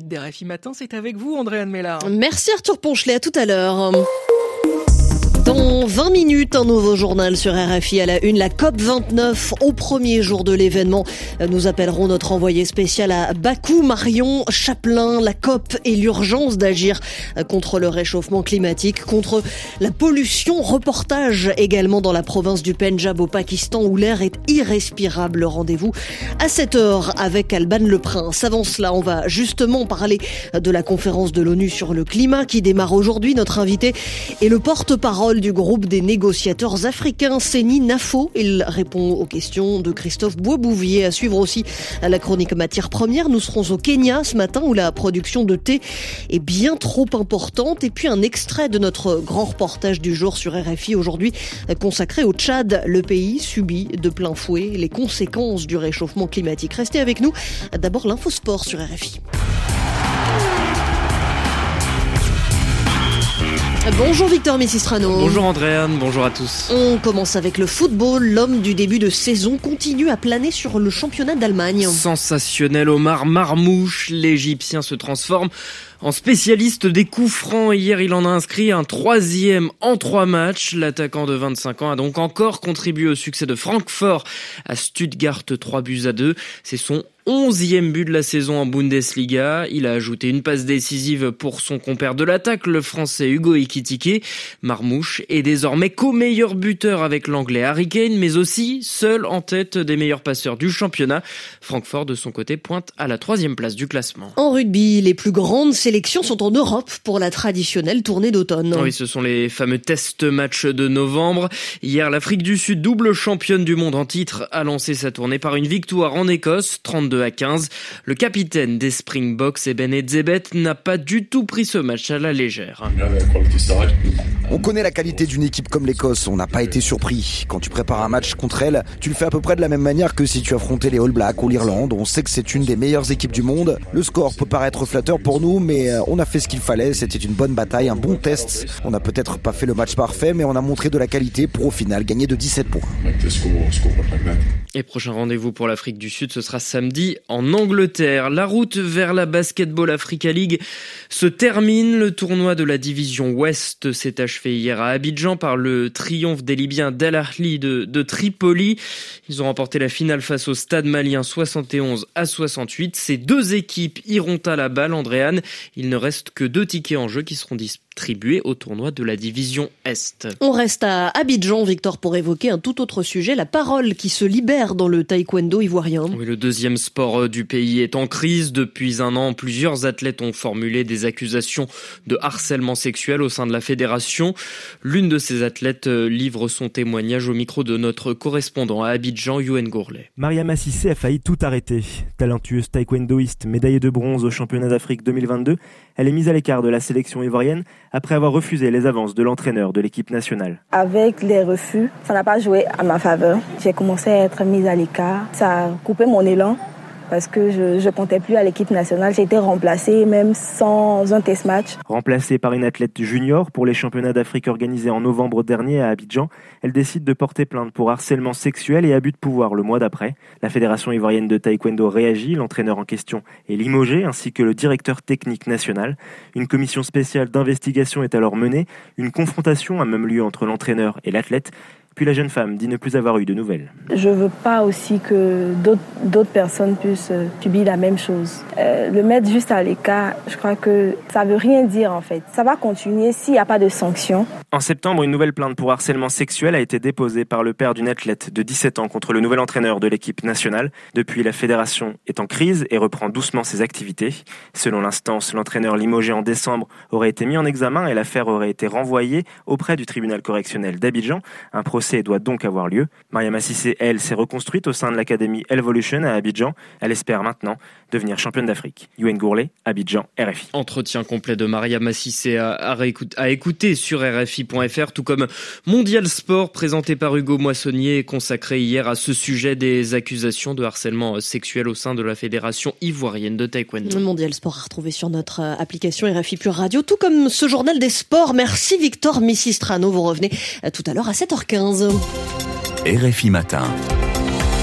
RFI Matin, c'est avec vous, Andréane Mélard. Merci Arthur Ponchelet, à tout à l'heure. Dans 20 minutes, un nouveau journal sur RFI à la une. La COP29, au premier jour de l'événement. Nous appellerons notre envoyé spécial à Bakou, Marion Chaplin. La COP et l'urgence d'agir contre le réchauffement climatique, contre la pollution. Reportage également dans la province du Pendjab au Pakistan où l'air est irrespirable. Rendez-vous à 7h avec Alban Le Prince. Avant cela, on va justement parler de la conférence de l'ONU sur le climat qui démarre aujourd'hui. Notre invité est le porte-parole du groupe des négociateurs africains, Seni Nafo. Il répond aux questions de Christophe Boisbouvier. À suivre aussi la chronique matières premières. Nous serons au Kenya ce matin où la production de thé est bien trop importante. Et puis un extrait de notre grand reportage du jour sur RFI aujourd'hui consacré au Tchad. Le pays subit de plein fouet les conséquences du réchauffement climatique. Restez avec nous. D'abord l'infosport sur RFI. Bonjour Victor Messistrano. Bonjour Andréane, bonjour à tous. On commence avec le football. L'homme du début de saison continue à planer sur le championnat d'Allemagne. Sensationnel, Omar Marmouche, l'Égyptien se transforme en spécialiste des coups francs. Hier, il en a inscrit un 3e en 3 matchs. L'attaquant de 25 ans a donc encore contribué au succès de Francfort à Stuttgart 3-2. C'est son 11e but de la saison en Bundesliga. Il a ajouté une passe décisive pour son compère de l'attaque, le français Hugo Ekitike. Marmouche est désormais co-meilleur buteur avec l'anglais Harry Kane, mais aussi seul en tête des meilleurs passeurs du championnat. Francfort, de son côté, pointe à la 3e place du classement. En rugby, les plus grandes sélections sont en Europe pour la traditionnelle tournée d'automne. Oui, ce sont les fameux test matchs de novembre. Hier, l'Afrique du Sud, double championne du monde en titre, a lancé sa tournée par une victoire en Écosse, 32-15. Le capitaine des Springboks, Eben Etzebeth, n'a pas du tout pris ce match à la légère. On connaît la qualité d'une équipe comme l'Écosse, on n'a pas été surpris. Quand tu prépares un match contre elle, tu le fais à peu près de la même manière que si tu affrontais les All Blacks ou l'Irlande. On sait que c'est une des meilleures équipes du monde. Le score peut paraître flatteur pour nous, mais on a fait ce qu'il fallait. C'était une bonne bataille, un bon test. On n'a peut-être pas fait le match parfait, mais on a montré de la qualité pour au final gagner de 17 points. Et prochain rendez-vous pour l'Afrique du Sud, ce sera samedi en Angleterre. La route vers la Basketball Africa League se termine. Le tournoi de la division Ouest s'est achevé hier à Abidjan par le triomphe des Libyens d'Al Ahly de Tripoli. Ils ont remporté la finale face au Stade malien 71-68. Ces deux équipes iront à la balle, Andréane. Il ne reste que 2 tickets en jeu qui seront distribués au tournoi de la division Est. On reste à Abidjan, Victor, pour évoquer un tout autre sujet, la parole qui se libère dans le taekwondo ivoirien. Oui, le deuxième sport du pays est en crise. Depuis un an, plusieurs athlètes ont formulé des accusations de harcèlement sexuel au sein de la fédération. L'une de ces athlètes livre son témoignage au micro de notre correspondant à Abidjan, Youen Gourlet. Mariama Cissé a failli tout arrêter. Talentueuse taekwondoïste, médaillée de bronze au championnat d'Afrique 2022, elle est mise à l'écart de la sélection ivoirienne après avoir refusé les avances de l'entraîneur de l'équipe nationale. Avec les refus, ça n'a pas joué à ma faveur. J'ai commencé à être mise à l'écart. Ça a coupé mon élan parce que je comptais plus à l'équipe nationale. J'ai été remplacée même sans un test match. Remplacée par une athlète junior pour les championnats d'Afrique organisés en novembre dernier à Abidjan, elle décide de porter plainte pour harcèlement sexuel et abus de pouvoir le mois d'après. La Fédération ivoirienne de taekwondo réagit, l'entraîneur en question est limogé ainsi que le directeur technique national. Une commission spéciale d'investigation est alors menée. Une confrontation a même lieu entre l'entraîneur et l'athlète. Puis la jeune femme dit ne plus avoir eu de nouvelles. Je veux pas aussi que d'autres personnes puissent subir la même chose. Le mettre juste à l'écart, je crois que ça veut rien dire en fait. Ça va continuer s'il n'y a pas de sanctions. En septembre, une nouvelle plainte pour harcèlement sexuel a été déposée par le père d'une athlète de 17 ans contre le nouvel entraîneur de l'équipe nationale. Depuis, la fédération est en crise et reprend doucement ses activités. Selon l'instance, l'entraîneur limogé en décembre aurait été mis en examen et l'affaire aurait été renvoyée auprès du tribunal correctionnel d'Abidjan. Un procès doit donc avoir lieu. Mariama Cissé, elle, s'est reconstruite au sein de l'académie Evolution à Abidjan. Elle espère maintenant devenir championne d'Afrique. Youen Gourlet, Abidjan, RFI. Entretien complet de Mariama Cissé à écouter sur RFI.fr, tout comme Mondial Sport présenté par Hugo Moissonnier, consacré hier à ce sujet des accusations de harcèlement sexuel au sein de la Fédération ivoirienne de taekwondo. Mondial Sport à retrouver sur notre application RFI Pure Radio, tout comme ce journal des sports. Merci Victor Messistrano. Vous revenez tout à l'heure à 7h15. RFI Matin.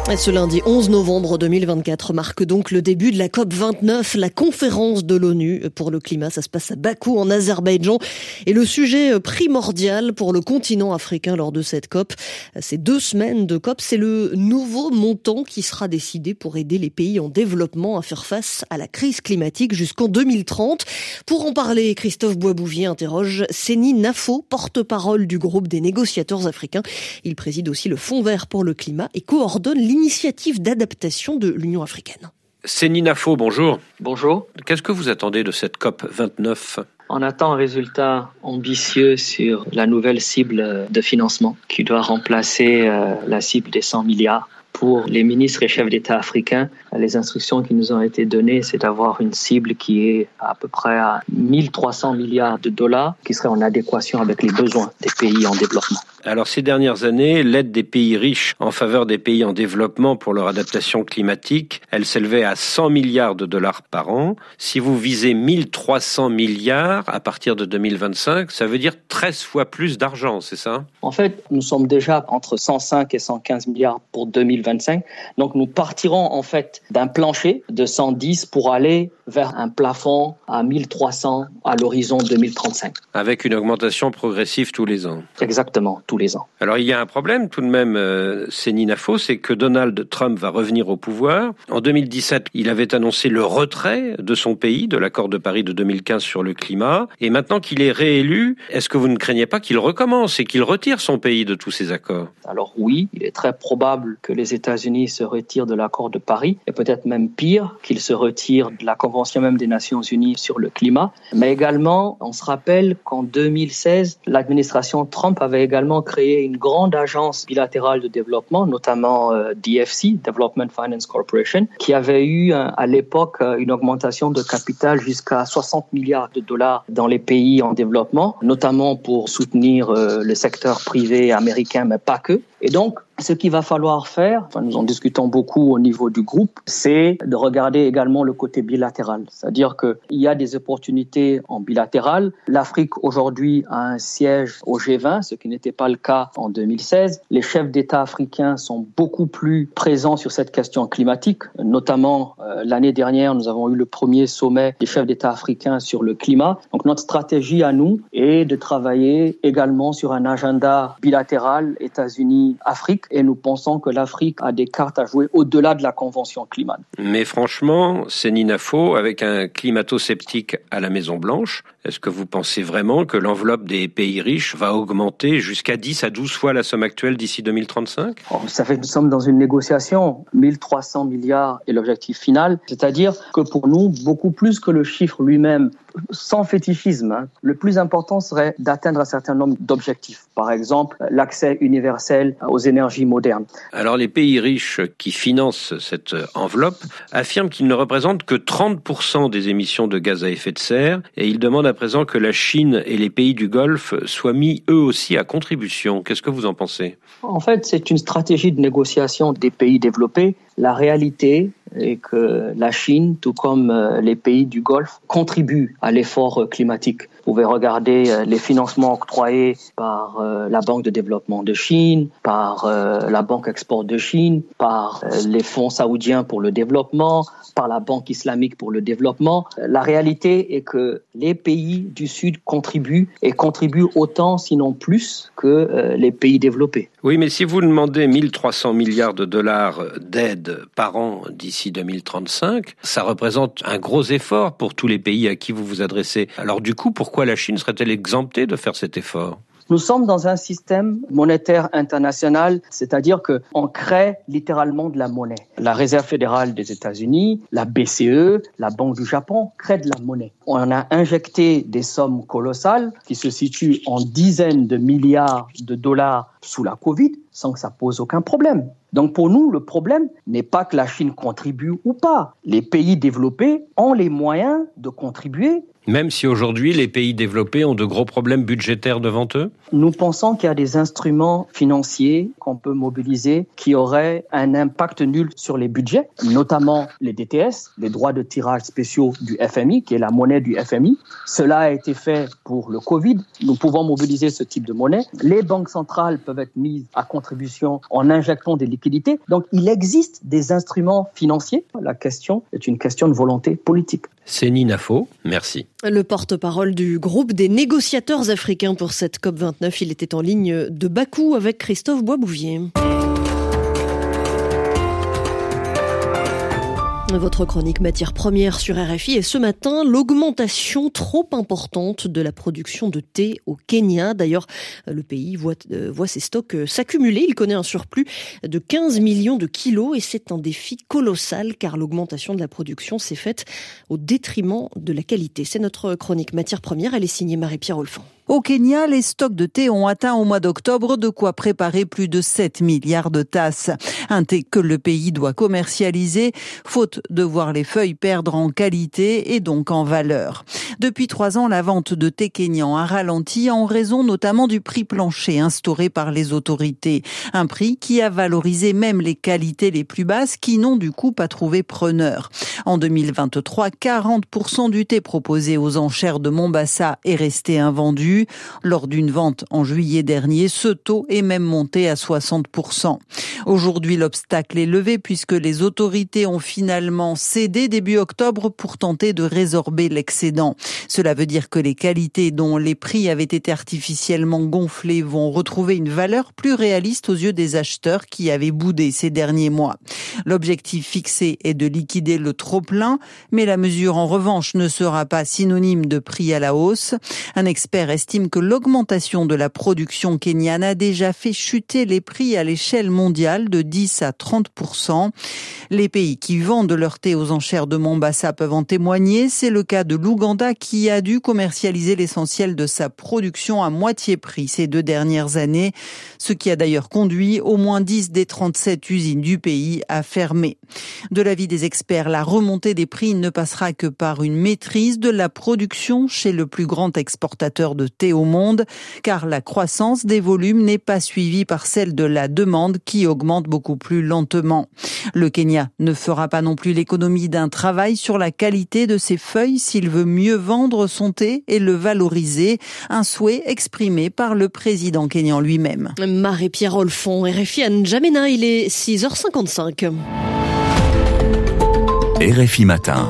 Ce lundi 11 novembre 2024 marque donc le début de la COP29, la conférence de l'ONU pour le climat. Ça se passe à Bakou en Azerbaïdjan. Et le sujet primordial pour le continent africain lors de cette COP, ces 2 semaines de COP, c'est le nouveau montant qui sera décidé pour aider les pays en développement à faire face à la crise climatique jusqu'en 2030. Pour en parler, Christophe Boisbouvier interroge Seni Nafo, porte-parole du groupe des négociateurs africains. Il préside aussi le Fonds vert pour le climat et coordonne l'initiative d'adaptation de l'Union africaine. Seni Nafo, bonjour. Bonjour. Qu'est-ce que vous attendez de cette COP 29 ? On attend un résultat ambitieux sur la nouvelle cible de financement qui doit remplacer la cible des 100 milliards. Pour les ministres et chefs d'État africains, les instructions qui nous ont été données, c'est d'avoir une cible qui est à peu près à 1300 milliards de dollars, qui serait en adéquation avec les besoins des pays en développement. Alors ces dernières années, l'aide des pays riches en faveur des pays en développement pour leur adaptation climatique, elle s'élevait à 100 milliards de dollars par an. Si vous visez 1300 milliards à partir de 2025, ça veut dire 13 fois plus d'argent, c'est ça ? En fait, nous sommes déjà entre 105 et 115 milliards pour 2025. Donc nous partirons en fait d'un plancher de 110 pour aller vers un plafond à 1300 à l'horizon 2035. Avec une augmentation progressive tous les ans. Exactement, tous les ans. Alors il y a un problème tout de même, Seni Nafo, c'est que Donald Trump va revenir au pouvoir. En 2017, il avait annoncé le retrait de son pays de l'accord de Paris de 2015 sur le climat. Et maintenant qu'il est réélu, est-ce que vous ne craignez pas qu'il recommence et qu'il retire son pays de tous ces accords ? Alors oui, il est très probable que les États-Unis se retirent de l'accord de Paris, et peut-être même pire, qu'ils se retirent de la Convention même des Nations Unies sur le climat. Mais également, on se rappelle qu'en 2016, l'administration Trump avait également créé une grande agence bilatérale de développement, notamment DFC, Development Finance Corporation, qui avait eu à l'époque une augmentation de capital jusqu'à 60 milliards de dollars dans les pays en développement, notamment pour soutenir le secteur privé américain, mais pas que. Et donc, ce qu'il va falloir faire, nous en discutons beaucoup au niveau du groupe, c'est de regarder également le côté bilatéral. C'est-à-dire qu'il y a des opportunités en bilatéral. L'Afrique aujourd'hui a un siège au G20, ce qui n'était pas le cas en 2016. Les chefs d'État africains sont beaucoup plus présents sur cette question climatique. Notamment, l'année dernière, nous avons eu le premier sommet des chefs d'État africains sur le climat. Donc notre stratégie à nous est de travailler également sur un agenda bilatéral États-Unis-Afrique. Et nous pensons que l'Afrique a des cartes à jouer au-delà de la Convention climat. Mais franchement, Seni Nafo, avec un climato-sceptique à la Maison-Blanche, est-ce que vous pensez vraiment que l'enveloppe des pays riches va augmenter jusqu'à 10 à 12 fois la somme actuelle d'ici 2035 ? Ça fait que nous sommes dans une négociation. 1300 milliards est l'objectif final. C'est-à-dire que pour nous, beaucoup plus que le chiffre lui-même, sans fétichisme, le plus important serait d'atteindre un certain nombre d'objectifs. Par exemple, l'accès universel aux énergies modernes. Alors les pays riches qui financent cette enveloppe affirment qu'ils ne représentent que 30% des émissions de gaz à effet de serre et ils demandent à présent que la Chine et les pays du Golfe soient mis eux aussi à contribution. Qu'est-ce que vous en pensez ? En fait, c'est une stratégie de négociation des pays développés. La réalité est que la Chine, tout comme les pays du Golfe, contribuent à l'effort climatique. Vous pouvez regarder les financements octroyés par la Banque de développement de Chine, par la Banque Export de Chine, par les fonds saoudiens pour le développement, par la Banque islamique pour le développement. La réalité est que les pays du Sud contribuent et contribuent autant, sinon plus, que les pays développés. Oui, mais si vous demandez 1300 milliards de dollars d'aide par an d'ici 2035, ça représente un gros effort pour tous les pays à qui vous vous adressez. Alors du coup, pourquoi la Chine serait-elle exemptée de faire cet effort ? Nous sommes dans un système monétaire international, c'est-à-dire qu'on crée littéralement de la monnaie. La Réserve fédérale des États-Unis, la BCE, la Banque du Japon créent de la monnaie. On a injecté des sommes colossales qui se situent en dizaines de milliards de dollars sous la Covid sans que ça pose aucun problème. Donc pour nous, le problème n'est pas que la Chine contribue ou pas. Les pays développés ont les moyens de contribuer. Même si aujourd'hui, les pays développés ont de gros problèmes budgétaires devant eux ? Nous pensons qu'il y a des instruments financiers qu'on peut mobiliser qui auraient un impact nul sur les budgets, notamment les DTS, les droits de tirage spéciaux du FMI, qui est la monnaie du FMI. Cela a été fait pour le Covid. Nous pouvons mobiliser ce type de monnaie. Les banques centrales peuvent être mises à contribution contribution en injectant des liquidités. Donc, il existe des instruments financiers. La question est une question de volonté politique. Seni Nafo, merci. Le porte-parole du groupe des négociateurs africains pour cette COP29, il était en ligne de Bakou avec Christophe Boisbouvier. Votre chronique matières premières sur RFI et ce matin, l'augmentation trop importante de la production de thé au Kenya. D'ailleurs, le pays voit ses stocks s'accumuler. Il connaît un surplus de 15 millions de kilos et c'est un défi colossal car l'augmentation de la production s'est faite au détriment de la qualité. C'est notre chronique matières premières. Elle est signée Marie-Pierre Olfan. Au Kenya, les stocks de thé ont atteint au mois d'octobre de quoi préparer plus de 7 milliards de tasses. Un thé que le pays doit commercialiser, faute de voir les feuilles perdre en qualité et donc en valeur. Depuis 3 ans, la vente de thé kényan a ralenti en raison notamment du prix plancher instauré par les autorités. Un prix qui a valorisé même les qualités les plus basses qui n'ont du coup pas trouvé preneur. En 2023, 40% du thé proposé aux enchères de Mombasa est resté invendu. Lors d'une vente en juillet dernier, ce taux est même monté à 60%. Aujourd'hui, l'obstacle est levé puisque les autorités ont finalement cédé début octobre pour tenter de résorber l'excédent. Cela veut dire que les qualités dont les prix avaient été artificiellement gonflés vont retrouver une valeur plus réaliste aux yeux des acheteurs qui avaient boudé ces derniers mois. L'objectif fixé est de liquider le trop-plein, mais la mesure en revanche ne sera pas synonyme de prix à la hausse. Un expert estime que l'augmentation de la production kenyane a déjà fait chuter les prix à l'échelle mondiale de 10 à 30%. Les pays qui vendent leur thé aux enchères de Mombasa peuvent en témoigner. C'est le cas de l'Ouganda qui a dû commercialiser l'essentiel de sa production à moitié prix ces 2 dernières années, ce qui a d'ailleurs conduit au moins 10 des 37 usines du pays à fermer. De l'avis des experts, la remontée des prix ne passera que par une maîtrise de la production chez le plus grand exportateur de thé au monde, car la croissance des volumes n'est pas suivie par celle de la demande qui augmente beaucoup plus lentement. Le Kenya ne fera pas non plus l'économie d'un travail sur la qualité de ses feuilles s'il veut mieux vendre son thé et le valoriser, un souhait exprimé par le président kényan lui-même. Marie-Pierre Olfan, RFI à N'Djamena, il est 6h55. RFI Matin.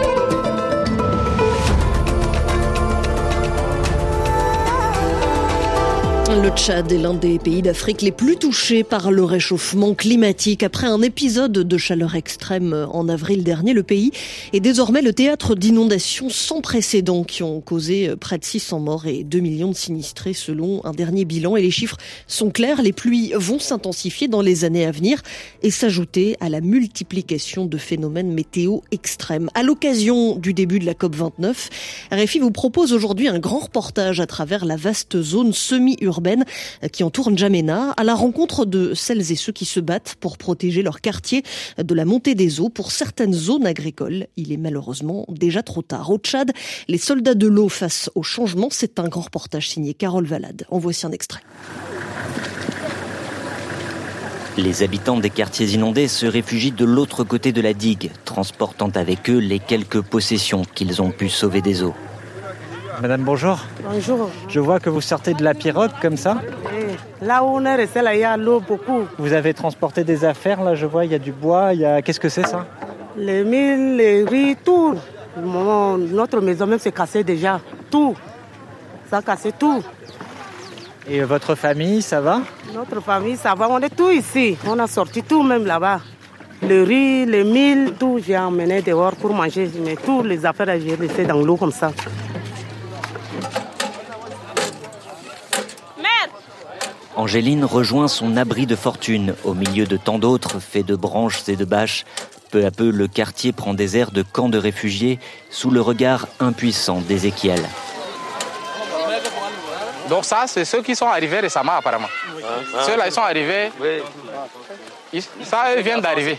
Le Tchad est l'un des pays d'Afrique les plus touchés par le réchauffement climatique. Après un épisode de chaleur extrême en avril dernier, le pays est désormais le théâtre d'inondations sans précédent qui ont causé près de 600 morts et 2 millions de sinistrés selon un dernier bilan. Et les chiffres sont clairs, les pluies vont s'intensifier dans les années à venir et s'ajouter à la multiplication de phénomènes météo extrêmes. À l'occasion du début de la COP29, RFI vous propose aujourd'hui un grand reportage à travers la vaste zone semi-urbaine qui entoure N'Djamena, à la rencontre de celles et ceux qui se battent pour protéger leur quartier de la montée des eaux. Pour certaines zones agricoles, il est malheureusement déjà trop tard. Au Tchad, les soldats de l'eau face au changement, c'est un grand reportage signé Carole Valade. En voici un extrait. Les habitants des quartiers inondés se réfugient de l'autre côté de la digue, transportant avec eux les quelques possessions qu'ils ont pu sauver des eaux. Madame, bonjour. Bonjour. Je vois que vous sortez de la pirogue comme ça. Là où on est resté, là, il y a l'eau beaucoup. Vous avez transporté des affaires, là, je vois, il y a du bois, Qu'est-ce que c'est, ça? Les mille, les riz, tout. Notre maison même s'est cassée déjà. Tout. Ça a cassé tout. Et votre famille, ça va? Notre famille, ça va. On est tout ici. On a sorti tout même là-bas. Le riz, les milles, tout, j'ai emmené dehors pour manger. Mais toutes les affaires, j'ai laissé dans l'eau comme ça. Angéline rejoint son abri de fortune, au milieu de tant d'autres, faits de branches et de bâches. Peu à peu, le quartier prend des airs de camp de réfugiés, sous le regard impuissant d'Ézéchiel. Donc ça, c'est ceux qui sont arrivés récemment, apparemment. Ceux-là, ils sont arrivés... Ça, ils viennent d'arriver.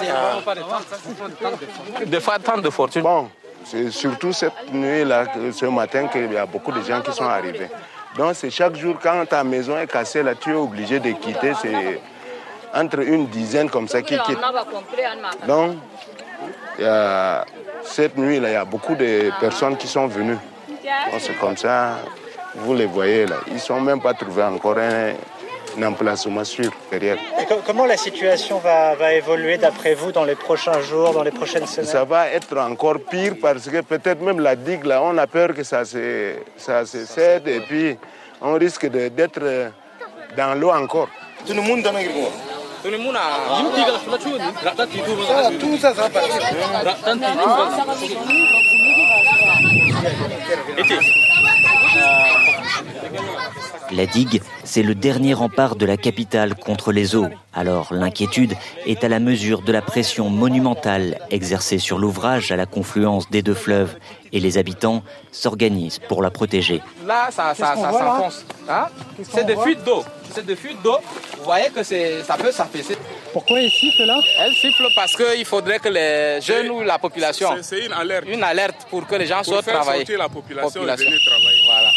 Des fois, tant de fortune. Bon, c'est surtout cette nuit-là, ce matin, qu'il y a beaucoup de gens qui sont arrivés. Donc c'est chaque jour, quand ta maison est cassée, là, tu es obligé de quitter. C'est entre une dizaine comme ça qui quittent. Donc, cette nuit-là, il y a beaucoup de personnes qui sont venues. Donc, c'est comme ça, vous les voyez là. Ils ne sont même pas trouvés encore emplacement sûr derrière. Et comment la situation va évoluer d'après vous dans les prochains jours, dans les prochaines semaines? Ça va être encore pire parce que peut-être même la digue, là, on a peur que ça se cède et puis on risque d'être dans l'eau encore. Tout le monde a... Tout ça va partir. La digue, c'est le dernier rempart de la capitale contre les eaux. Alors l'inquiétude est à la mesure de la pression monumentale exercée sur l'ouvrage à la confluence des deux fleuves. Et les habitants s'organisent pour la protéger. Là, ça s'enfonce. Hein? C'est des fuites d'eau. Vous voyez que ça peut s'affaisser. Pourquoi elle siffle là? Elle siffle parce qu'il faudrait que les jeunes ou la population... C'est une alerte. Une alerte pour que les gens sortent travailler. Pour faire sortir la population. Et venir travailler. Voilà.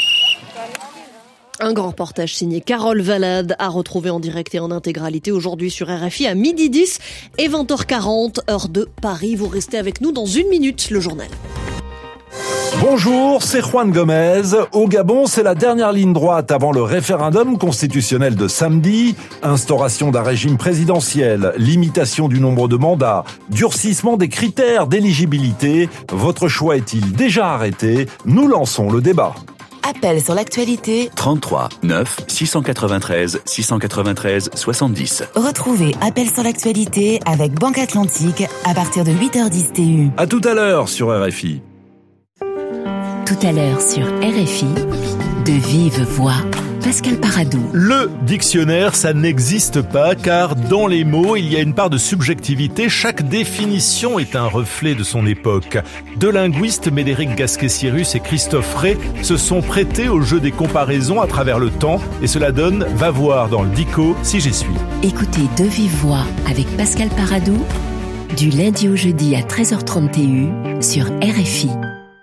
Un grand reportage signé Carole Valade à retrouver en direct et en intégralité aujourd'hui sur RFI à 12h10 et 20h40, heure de Paris. Vous restez avec nous dans 1 minute, le journal. Bonjour, c'est Juan Gomez. Au Gabon, c'est la dernière ligne droite avant le référendum constitutionnel de samedi. Instauration d'un régime présidentiel, limitation du nombre de mandats, durcissement des critères d'éligibilité. Votre choix est-il déjà arrêté? Nous lançons le débat. Appel sur l'actualité 33 9 693 693 70. Retrouvez Appel sur l'actualité avec Banque Atlantique à partir de 8h10 TU. À tout à l'heure sur RFI. Tout à l'heure sur RFI, de vive voix, Pascal Paradou. Le dictionnaire, ça n'existe pas car dans les mots, il y a une part de subjectivité. Chaque définition est un reflet de son époque. Deux linguistes, Médéric Gasquet-Cyrus et Christophe Rey, se sont prêtés au jeu des comparaisons à travers le temps et cela donne « Va voir dans le dico si j'y suis ». Écoutez De vive voix avec Pascal Paradou, du lundi au jeudi à 13h30 TU sur RFI.